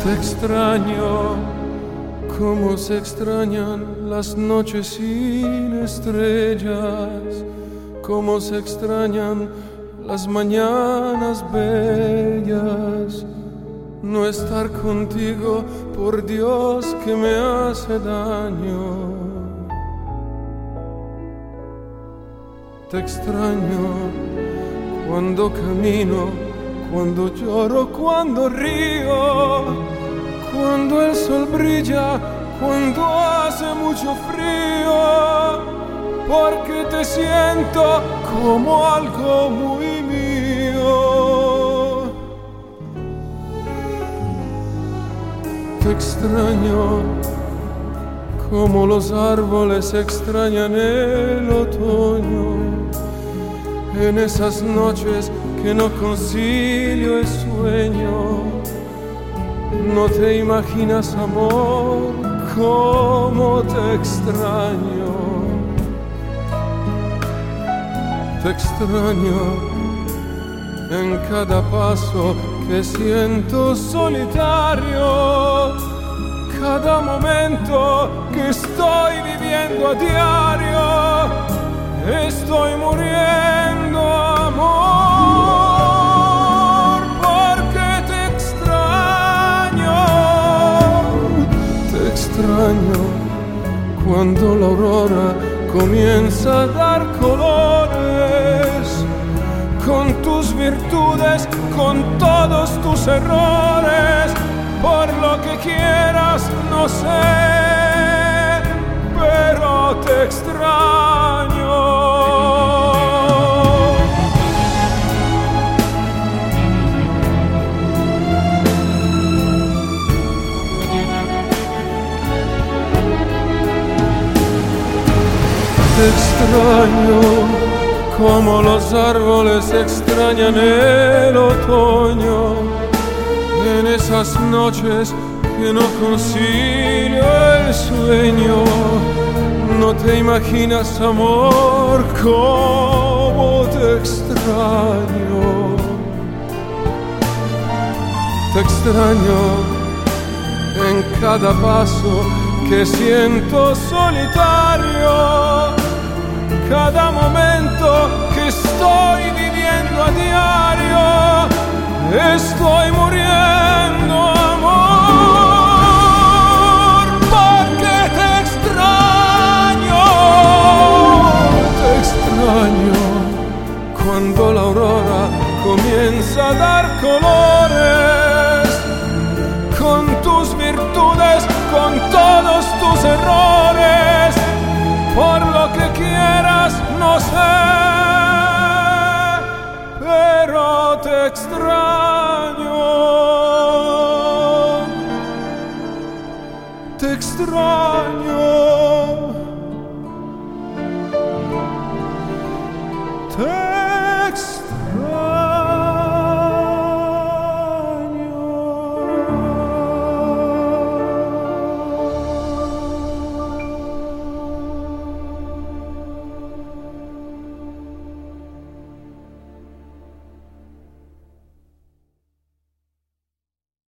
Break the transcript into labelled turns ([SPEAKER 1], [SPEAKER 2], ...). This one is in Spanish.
[SPEAKER 1] Te extraño como se extrañan las noches sin estrellas, como se extrañan las mañanas bellas. No estar contigo, por Dios, que me hace daño. Te extraño cuando camino, cuando lloro, cuando río, cuando el sol brilla, cuando hace mucho frío, porque te siento como algo muy mío. Te extraño como los árboles extrañan el otoño, en esas noches que no concilio el sueño. No te imaginas, amor, cómo te extraño. Te extraño en cada paso que siento solitario, cada momento que estoy viviendo a diario. Estoy muriendo, amor, porque te extraño. Te extraño cuando la aurora comienza a dar colores, con tus virtudes, con todos tus errores. Por lo que quieras, no sé, pero te extraño. Te extraño como los árboles extrañan el otoño, en esas noches que no concilio el sueño. No te imaginas, amor, cómo te extraño. Te extraño en cada paso que siento solitario, cada momento que estoy viviendo a diario. Estoy muriendo, amor, porque te extraño. Te extraño cuando la aurora comienza a dar colores, con tus virtudes, con todos tus errores. Por lo que quieras, no sé, pero te extraño. Te extraño. Te